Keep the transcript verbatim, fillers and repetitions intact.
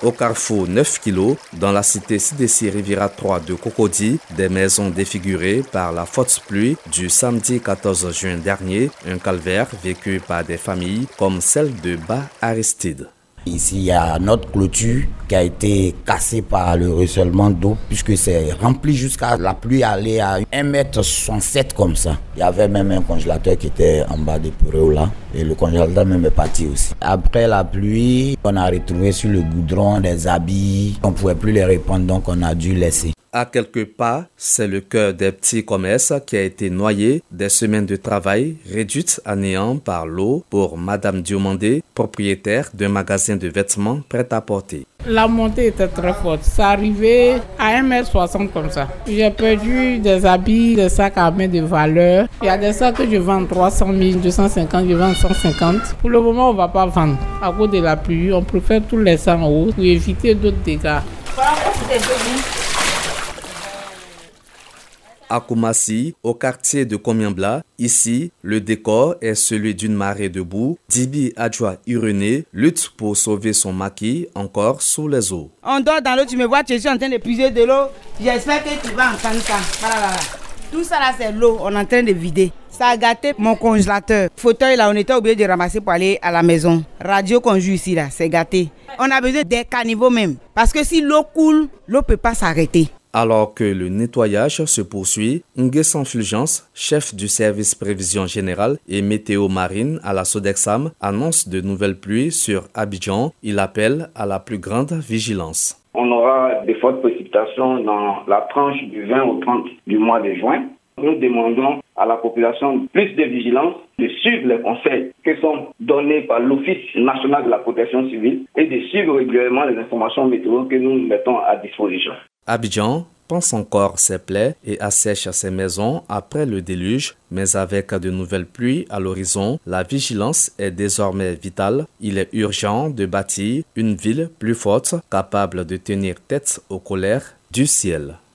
Au carrefour neuf kilos, dans la cité Sidessi Riviera trois de Cocody, des maisons défigurées par la forte pluie du samedi quatorze juin dernier, un calvaire vécu par des familles comme celle de Bas Aristide. Ici, il y a notre clôture qui a été cassée par le ruissellement d'eau puisque c'est rempli jusqu'à la pluie allait à un mètre soixante-sept comme ça. Il y avait même un congélateur qui était en bas de Péréo là et le congélateur même est parti aussi. Après la pluie, on a retrouvé sur le goudron des habits. On ne pouvait plus les répandre donc on a dû laisser. À quelques pas, c'est le cœur des petits commerces qui a été noyé, des semaines de travail réduites à néant par l'eau pour Madame Diomandé, propriétaire d'un magasin de vêtements prêt-à-porter. La montée était très forte, ça arrivait à un mètre soixante comme ça. J'ai perdu des habits, des sacs à main de valeur. Il y a des sacs que je vends trois cent mille, deux cent cinquante, je vends cent cinquante. Pour le moment, on ne va pas vendre. À cause de la pluie, on préfère tout laisser en haut pour éviter d'autres dégâts. À Koumassi, au quartier de Komiambla, ici, le décor est celui d'une marée de boue. Dibi Adjoa Irené lutte pour sauver son maquis encore sous les eaux. On dort dans l'eau, tu me vois, je suis en train de puiser de l'eau. J'espère que tu vas entendre ça. Voilà, voilà. Tout ça là, c'est l'eau, on est en train de vider. Ça a gâté mon congélateur. Fauteuil là, on était obligé de ramasser pour aller à la maison. Radio qu'on joue ici là, c'est gâté. On a besoin des caniveaux même. Parce que si l'eau coule, l'eau ne peut pas s'arrêter. Alors que le nettoyage se poursuit, Nguessan Fulgence, chef du service prévision générale et météo marine à la Sodexam, annonce de nouvelles pluies sur Abidjan. Il appelle à la plus grande vigilance. On aura de fortes précipitations dans la tranche du vingt au trente du mois de juin. Nous demandons à la population plus de vigilance, de suivre les conseils qui sont donnés par l'Office national de la protection civile et de suivre régulièrement les informations météo que nous mettons à disposition. Abidjan pense encore ses plaies et assèche ses maisons après le déluge, mais avec de nouvelles pluies à l'horizon, la vigilance est désormais vitale. Il est urgent de bâtir une ville plus forte, capable de tenir tête aux colères du ciel.